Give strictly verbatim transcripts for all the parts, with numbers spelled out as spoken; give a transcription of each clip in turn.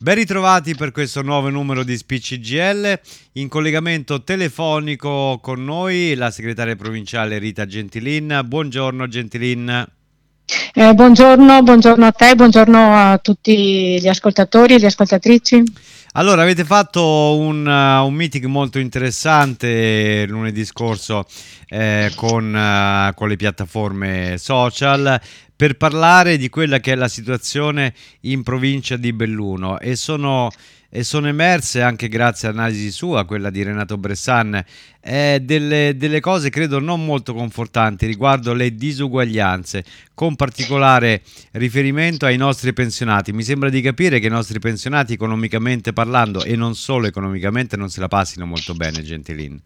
Ben ritrovati per questo nuovo numero di S P C G L. In collegamento telefonico con noi la segretaria provinciale Rita Gentilin. Buongiorno Gentilin. Eh, buongiorno, buongiorno a te, buongiorno a tutti gli ascoltatori e le ascoltatrici. Allora, avete fatto un, uh, un meeting molto interessante lunedì scorso eh, con, uh, con le piattaforme social per parlare di quella che è la situazione in provincia di Belluno e sono, e sono emerse anche grazie all'analisi sua, quella di Renato Bressan, eh, delle, delle cose credo non molto confortanti riguardo le disuguaglianze, con particolare riferimento ai nostri pensionati. Mi sembra di capire che i nostri pensionati, economicamente parlando e non solo economicamente, non se la passino molto bene, Gentilin.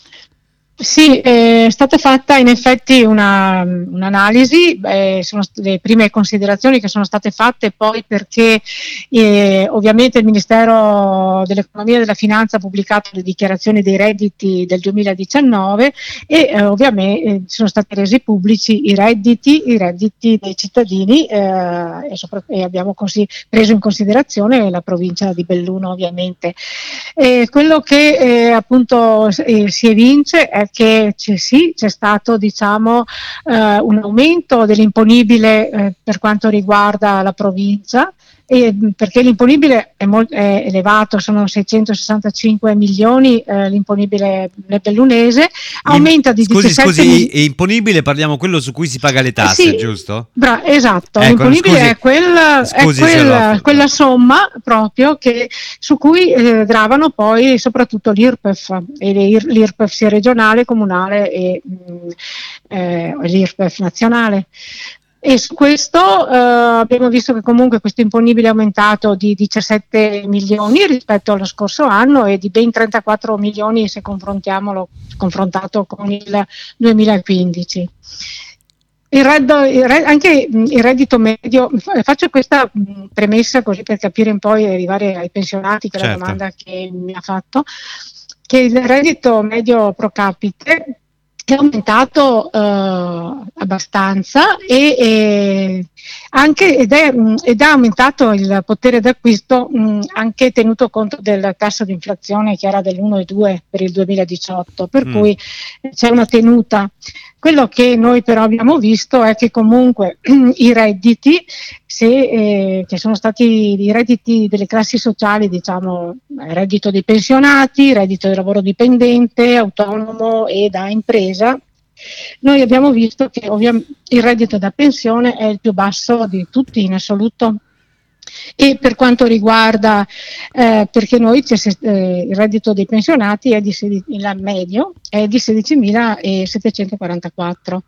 Sì, è stata fatta in effetti una, un'analisi, eh, sono le prime considerazioni che sono state fatte poi perché eh, ovviamente il Ministero dell'Economia e della Finanza ha pubblicato le dichiarazioni dei redditi del duemiladiciannove e eh, ovviamente eh, sono stati resi pubblici i redditi, i redditi dei cittadini eh, e, sopra- e abbiamo così preso in considerazione la provincia di Belluno ovviamente. E quello che eh, appunto eh, si evince è che c'è, sì, c'è stato diciamo eh, un aumento dell'imponibile eh, per quanto riguarda la provincia, e, perché l'imponibile è, molto, è elevato, sono seicentosessantacinque milioni eh, l'imponibile bellunese, aumenta di scusi, diciassette scusi, mil... imponibile parliamo quello su cui si paga le tasse, sì, giusto? Bra- esatto, Ecco, l'imponibile scusi, è, quel, scusi è quel, lo... quella somma proprio che, su cui eh, gravano poi soprattutto l'I R P E F, e l'I R P E F sia regionale, comunale e mh, eh, l'I R P E F nazionale. E su questo eh, abbiamo visto che comunque questo imponibile è aumentato di diciassette milioni rispetto allo scorso anno e di ben trentaquattro milioni se confrontiamolo confrontato con il duemilaquindici. Il reddito, il re, anche il reddito medio, faccio questa premessa così per capire un po' e arrivare ai pensionati, che è certo. la domanda che mi ha fatto, che il reddito medio pro capite è aumentato uh, abbastanza e, e anche ed è, ed è aumentato il potere d'acquisto mh, anche tenuto conto del tasso di inflazione che era dell'uno virgola due per il duemiladiciotto, per mm. cui c'è una tenuta. Quello che noi però abbiamo visto è che comunque i redditi, se, eh, che sono stati i redditi delle classi sociali, diciamo reddito dei pensionati, reddito del lavoro dipendente, autonomo e da impresa, noi abbiamo visto che ovviamente il reddito da pensione è il più basso di tutti in assoluto. E per quanto riguarda, eh, perché noi eh, il reddito dei pensionati è di sedici, il medio è di sedicimilasettecentoquarantaquattro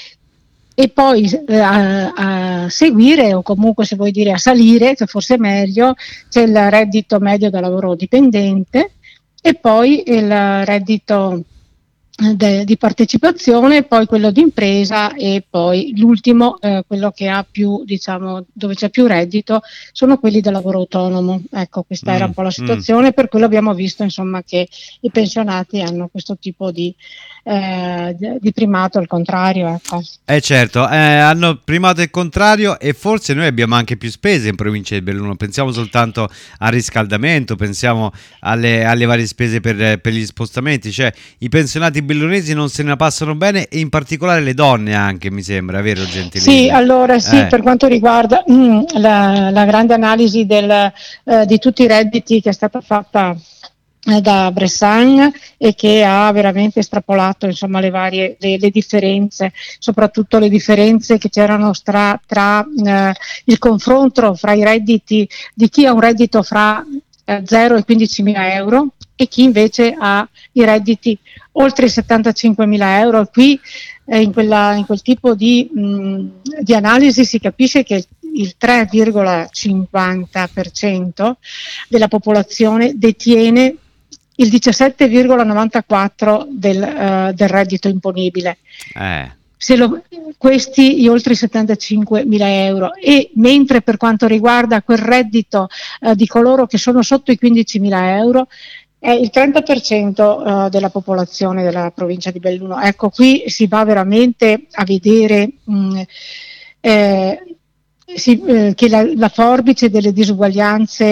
e poi eh, a, a seguire, o comunque se vuoi dire a salire, che forse è meglio, c'è il reddito medio da lavoro dipendente e poi il reddito De, di partecipazione, poi quello di impresa e poi l'ultimo, eh, quello che ha più, diciamo, dove c'è più reddito, sono quelli del lavoro autonomo. Ecco, questa mm, era un po' la situazione, mm. per cui abbiamo visto insomma che i pensionati hanno questo tipo di, eh, di primato, al contrario. Ecco. Eh certo, eh, hanno primato il contrario e forse noi abbiamo anche più spese in provincia di Belluno, pensiamo soltanto al riscaldamento, pensiamo alle, alle varie spese per, per gli spostamenti, cioè i pensionati bellunesi non se ne passano bene e in particolare le donne anche, mi sembra, vero Gentilini? Sì, allora sì, eh. per quanto riguarda mm, la, la grande analisi del, eh, di tutti i redditi che è stata fatta eh, da Bressan e che ha veramente estrapolato insomma le varie le, le differenze, soprattutto le differenze che c'erano tra, tra eh, il confronto fra i redditi di chi ha un reddito fra eh, zero e quindicimila euro e chi invece ha i redditi oltre i settantacinquemila euro. Qui eh, in, quella, in quel tipo di, mh, di analisi si capisce che il tre virgola cinquanta per cento della popolazione detiene il diciassette virgola novantaquattro del, uh, del reddito imponibile. Eh. Se lo, questi gli oltre i settantacinquemila euro, e mentre per quanto riguarda quel reddito uh, di coloro che sono sotto i quindicimila euro è il trenta per cento uh, della popolazione della provincia di Belluno. Ecco, qui si va veramente a vedere mh, eh, si, eh, che la, la forbice delle disuguaglianze è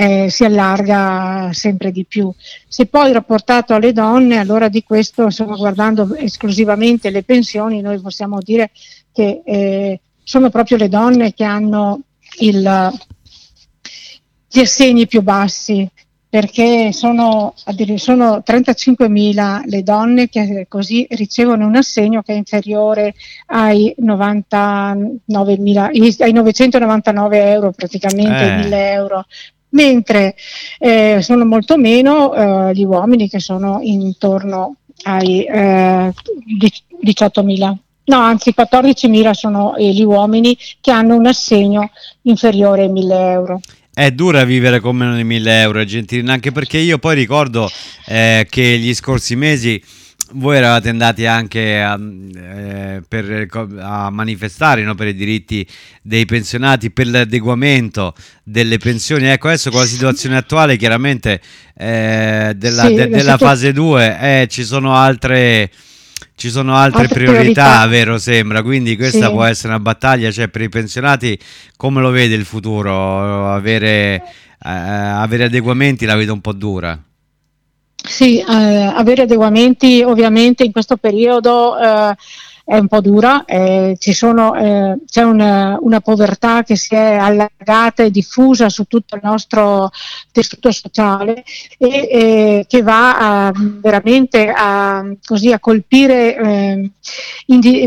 eh, si allarga sempre di più. Se poi rapportato alle donne, allora di questo, insomma, guardando esclusivamente le pensioni, noi possiamo dire che eh, sono proprio le donne che hanno il, gli assegni più bassi, perché sono, sono trentacinquemila le donne che così ricevono un assegno che è inferiore ai novantanovemila, ai novecentonovantanove euro, praticamente ai Eh. mille euro, mentre eh, sono molto meno eh, gli uomini, che sono intorno ai eh, diciottomila. No, anzi quattordicimila sono eh, gli uomini che hanno un assegno inferiore ai mille euro. È dura vivere con meno di mille euro, Gentilina, anche perché io poi ricordo eh, che gli scorsi mesi voi eravate andati anche a, eh, per, a manifestare, no, per i diritti dei pensionati, per l'adeguamento delle pensioni. Ecco, adesso con la situazione attuale, chiaramente eh, della, Sì, de, della situ- fase due eh, ci sono altre... Ci sono altre, altre priorità, priorità. vero sembra, quindi questa Sì. può essere una battaglia, cioè per i pensionati come lo vede il futuro? Avere, eh, avere adeguamenti la vedo un po' dura. Sì, eh, avere adeguamenti ovviamente in questo periodo eh, è un po' dura, eh, ci sono, eh, c'è una, una povertà che si è allargata e diffusa su tutto il nostro tessuto sociale e eh, che va a, veramente a, così, a colpire eh, indi-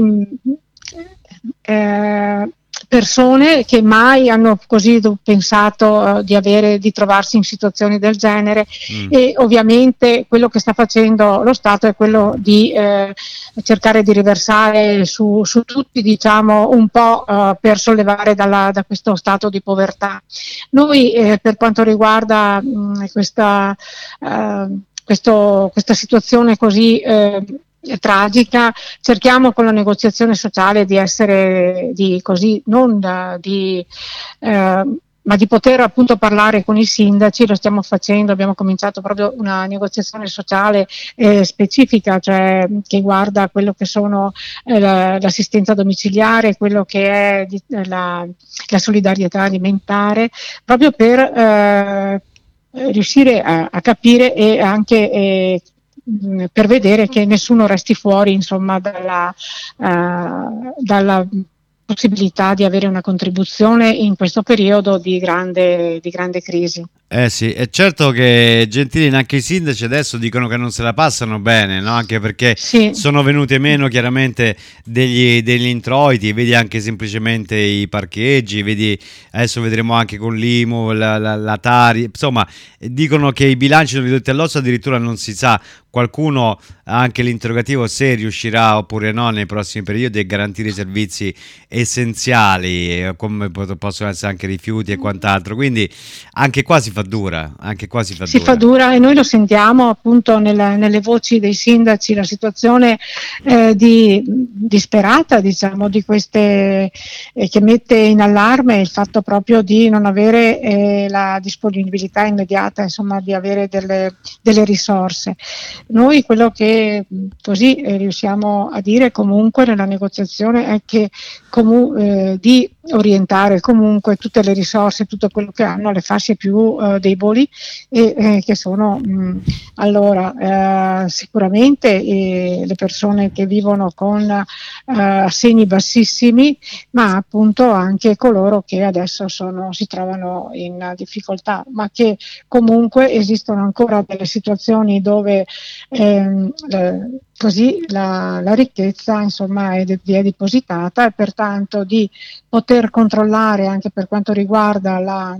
eh, persone che mai hanno così pensato uh, di avere, di trovarsi in situazioni del genere. Mm. E ovviamente quello che sta facendo lo Stato è quello di eh, cercare di riversare su, su tutti, diciamo, un po' uh, per sollevare dalla, da questo stato di povertà. Noi eh, per quanto riguarda mh, questa, uh, questo, questa situazione così eh, tragica, cerchiamo con la negoziazione sociale di essere di così non di eh, ma di poter appunto parlare con i sindaci. Lo stiamo facendo, abbiamo cominciato proprio una negoziazione sociale eh, specifica, cioè che guarda quello che sono eh, la, l'assistenza domiciliare, quello che è di, la, la solidarietà alimentare, proprio per eh, riuscire a, a capire e anche eh, per vedere che nessuno resti fuori, insomma, dalla, uh, dalla possibilità di avere una contribuzione in questo periodo di grande, di grande crisi. Eh sì, è certo che Gentilini, anche i sindaci adesso dicono che non se la passano bene, no? Anche perché sì. sono venuti meno chiaramente degli, degli introiti, vedi anche semplicemente i parcheggi, vedi, adesso vedremo anche con l'I M U, la, la, la Tari, insomma dicono che i bilanci sono ridotti all'osso, addirittura non si sa, qualcuno ha anche l'interrogativo se riuscirà oppure no nei prossimi periodi a garantire i servizi essenziali come possono essere anche rifiuti e quant'altro, quindi anche qua si fa dura, anche qua si fa si dura. fa dura e noi lo sentiamo appunto nella, nelle voci dei sindaci, la situazione eh, di disperata, diciamo, di queste eh, che mette in allarme il fatto proprio di non avere eh, la disponibilità immediata, insomma, di avere delle, delle risorse. Noi quello che così eh, riusciamo a dire comunque nella negoziazione è che comu- eh, di orientare comunque tutte le risorse, tutto quello che hanno le fasce più eh, deboli e eh, che sono mh, allora eh, sicuramente eh, le persone che vivono con eh, assegni bassissimi, ma appunto anche coloro che adesso sono, si trovano in difficoltà, ma che comunque esistono ancora delle situazioni dove ehm, eh, così la, la ricchezza, insomma, è, de- è depositata, e pertanto di poter controllare anche per quanto riguarda la,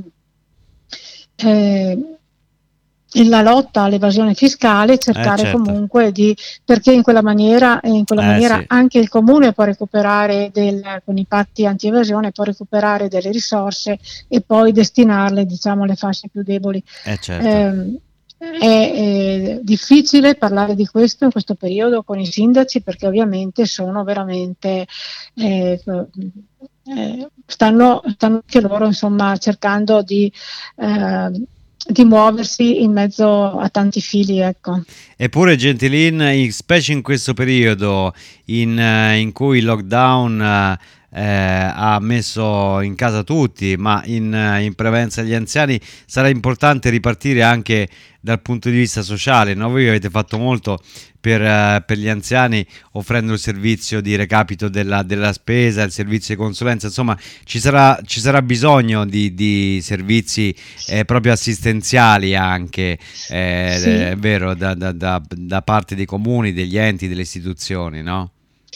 eh, la lotta all'evasione fiscale, cercare eh, certo. comunque di, perché in quella maniera, in quella eh, maniera sì. anche il comune può recuperare del, con i patti anti-evasione può recuperare delle risorse e poi destinarle, diciamo, alle fasce più deboli. Eh, certo. Eh, È, è difficile parlare di questo in questo periodo con i sindaci, perché ovviamente sono veramente eh, eh, stanno, stanno anche loro, insomma, cercando di, eh, di muoversi in mezzo a tanti fili, ecco. Eppure Gentilin, in, specie in questo periodo in, in cui il lockdown eh, ha messo in casa tutti, ma in, in prevalenza agli anziani, sarà importante ripartire anche dal punto di vista sociale, no? Voi avete fatto molto per, eh, per gli anziani, offrendo il servizio di recapito della, della spesa, il servizio di consulenza, insomma ci sarà, ci sarà bisogno di, di servizi eh, proprio assistenziali anche, eh, Sì. è vero, da, da, da, da parte dei comuni, degli enti, delle istituzioni, no?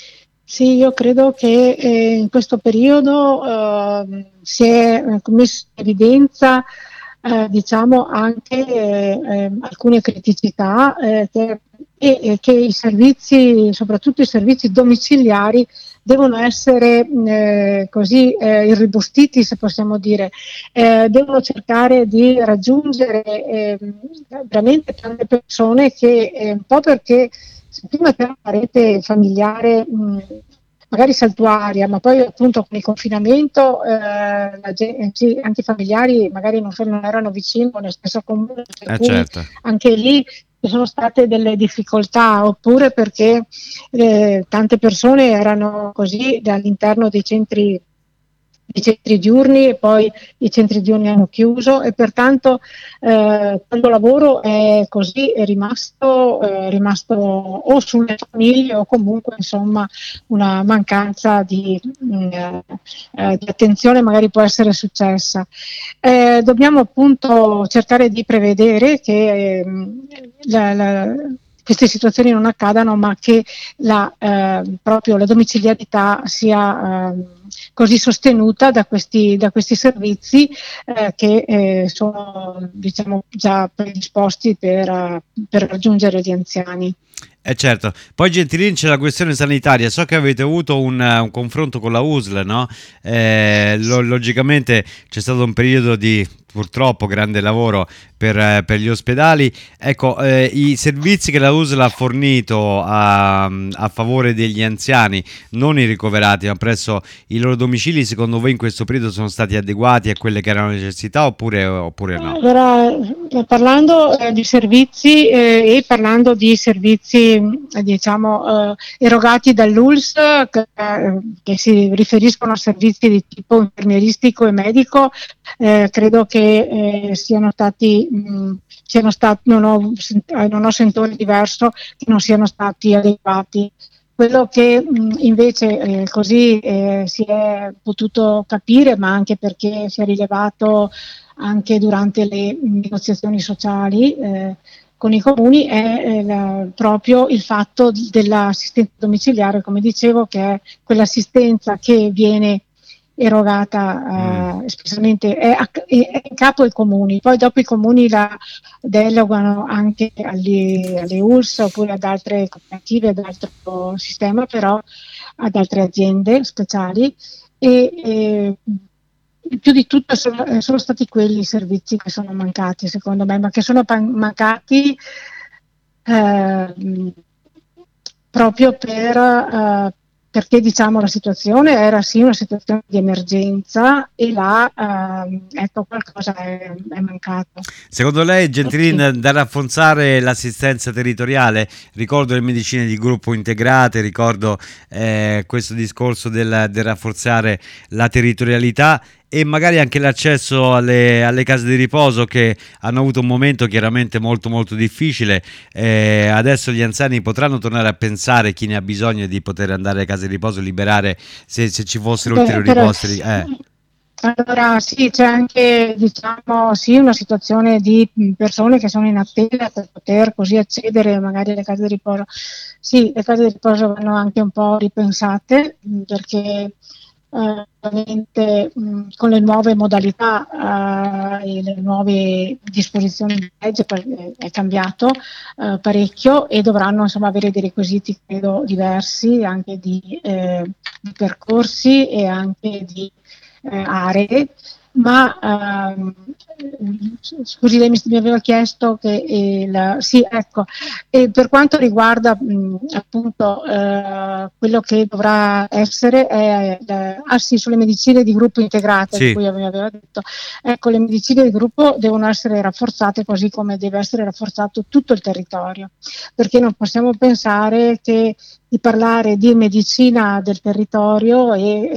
Sì, io credo che eh, in questo periodo eh, si è eh, messo in evidenza eh, diciamo anche eh, eh, alcune criticità eh, che, e, e che i servizi, soprattutto i servizi domiciliari, devono essere eh, così eh, irrobustiti, se possiamo dire, eh, devono cercare di raggiungere eh, veramente tante persone che eh, un po' perché se prima c'era una rete familiare mh, magari saltuaria, ma poi appunto con il confinamento eh, la gente, sì, anche i familiari magari non, non erano vicini nello stesso comune, per Eh cui certo. anche lì ci sono state delle difficoltà, oppure perché eh, tante persone erano così all'interno dei centri i centri diurni e poi i centri diurni hanno chiuso e pertanto eh, questo lavoro è così è rimasto, eh, rimasto o sulle famiglie o comunque insomma una mancanza di, mh, eh, di attenzione magari può essere successa. Eh, dobbiamo appunto cercare di prevedere che eh, la, la, queste situazioni non accadano, ma che la, eh, proprio la domiciliarità sia eh, così sostenuta da questi, da questi servizi eh, che eh, sono diciamo, già predisposti per, per raggiungere gli anziani. Eh certo, poi Gentilini c'è la questione sanitaria, so che avete avuto un, un confronto con la U S L, no? Eh, lo, logicamente c'è stato un periodo di purtroppo grande lavoro per, eh, per gli ospedali, ecco eh, i servizi che la U S L ha fornito a, a favore degli anziani, non i ricoverati ma presso i loro domicili, secondo voi in questo periodo sono stati adeguati a quelle che erano le necessità oppure, oppure no? Allora, parlando eh, di servizi eh, e parlando di servizi eh, diciamo eh, erogati dall'U L S che, eh, che si riferiscono a servizi di tipo infermieristico e medico, eh, credo che eh, siano stati, mh, siano stati non, ho, non ho sentore diverso che non siano stati adeguati. Quello che mh, invece eh, così eh, si è potuto capire, ma anche perché si è rilevato anche durante le negoziazioni sociali eh, con i comuni, è eh, la, proprio il fatto dell'assistenza domiciliare, come dicevo, che è quell'assistenza che viene erogata Mm. eh, espressamente è, a, è in capo ai comuni, poi dopo i comuni la delegano anche alle, alle U L S oppure ad altre cooperative, ad altro sistema, però ad altre aziende speciali e, e più di tutto sono, sono stati quelli i servizi che sono mancati secondo me, ma che sono pan- mancati eh, proprio per eh, perché diciamo la situazione era sì una situazione di emergenza e là ehm, ecco qualcosa è, è mancato. Secondo lei, Gentilini, Sì. da rafforzare l'assistenza territoriale? Ricordo le medicine di gruppo integrate, ricordo eh, questo discorso del, del rafforzare la territorialità e magari anche l'accesso alle, alle case di riposo che hanno avuto un momento chiaramente molto molto difficile. Eh, adesso gli anziani potranno tornare a pensare, chi ne ha bisogno, di poter andare alle case di riposo, liberare se, se ci fossero Beh, ulteriori però, posti. Eh. allora sì, c'è anche diciamo sì una situazione di persone che sono in attesa per poter così accedere magari alle case di riposo. Sì, le case di riposo vanno anche un po' ripensate mh, perché eh, ovviamente mh, con le nuove modalità eh, e le nuove disposizioni di legge per- è cambiato eh, parecchio e dovranno insomma avere dei requisiti credo diversi anche di, eh, di percorsi e anche di eh, aree, ma ehm, scusi, lei mi, mi aveva chiesto che il, sì, ecco, e per quanto riguarda mh, appunto eh, quello che dovrà essere è eh, ah sì, sulle medicine di gruppo integrate di Sì. cui mi aveva detto, ecco, le medicine di gruppo devono essere rafforzate così come deve essere rafforzato tutto il territorio, perché non possiamo pensare che di parlare di medicina del territorio e,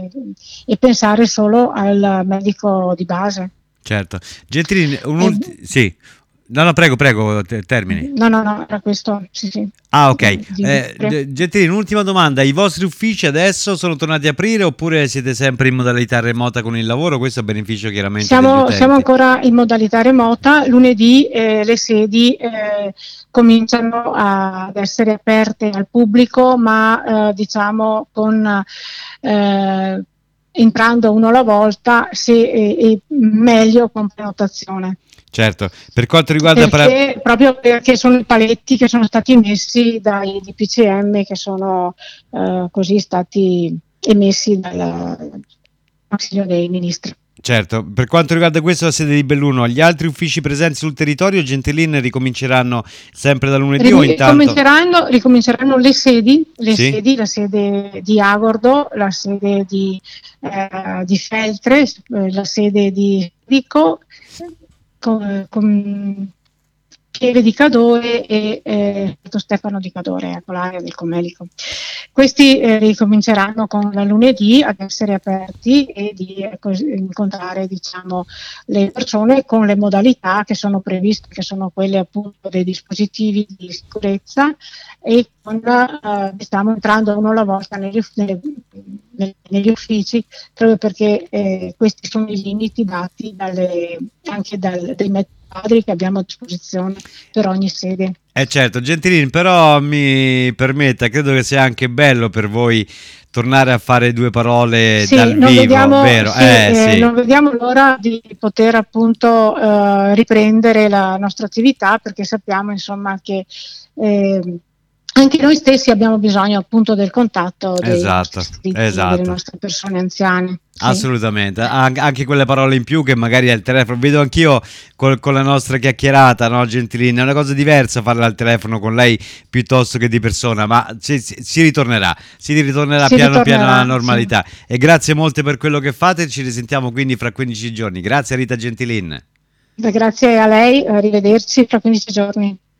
e, e pensare solo al medico di base. Certo. Gentilini, un E, ulti- sì. No, no, prego, prego, te- termini. no, no, no, era questo, sì, sì. Ah, ok. Di- Eh, Ge- Gentilini, un'ultima domanda. I vostri uffici adesso sono tornati a aprire oppure siete sempre in modalità remota con il lavoro? Questo a beneficio chiaramente degli Siamo, siamo utenti. ancora in modalità remota. Lunedì eh, le sedi eh, cominciano a- ad essere aperte al pubblico, ma eh, diciamo con eh, entrando uno alla volta, se, e, e meglio con prenotazione. Certo. Per quanto riguarda... pra- Perché, proprio perché sono i paletti che sono stati messi dai D P C M, che sono eh, così stati emessi dal Consiglio dei Ministri. Certo, per quanto riguarda questo la sede di Belluno, gli altri uffici presenti sul territorio, Gentilin, ricominceranno sempre da lunedì o Ricom- intanto... Ricominceranno, ricominceranno le sedi, le Sì? sedi, la sede di Agordo, la sede di, eh, di Feltre, eh, la sede di Vico, con, con Pieve di Cadore e eh, Stefano di Cadore, ecco, l'area del Comelico. Questi eh, ricominceranno con la lunedì ad essere aperti e di eh, così, incontrare, diciamo, le persone con le modalità che sono previste, che sono quelle appunto dei dispositivi di sicurezza, e con, eh, stiamo entrando uno alla volta negli, nelle, negli uffici, proprio perché eh, questi sono i limiti dati dalle, anche dal, dai metodi che abbiamo a disposizione per ogni sede. Eh certo, Gentilini, però mi permetta, credo che sia anche bello per voi tornare a fare due parole Sì, dal non vivo, vediamo, vero? sì, Eh, eh, sì. non vediamo l'ora di poter appunto eh, riprendere la nostra attività, perché sappiamo insomma che eh, anche noi stessi abbiamo bisogno appunto del contatto dei Esatto, nostri iscritti, esatto. delle nostre persone anziane. Sì. Assolutamente, An- anche quelle parole in più che magari al telefono, vedo anch'io col- con la nostra chiacchierata, no, Gentilini, è una cosa diversa farla al telefono con lei piuttosto che di persona, ma si, si- si ritornerà, si ritornerà Si piano piano alla ritornerà, sì. normalità. E grazie molte per quello che fate, ci risentiamo quindi fra quindici giorni. Grazie Rita Gentilin. Beh, grazie a lei, arrivederci fra quindici giorni.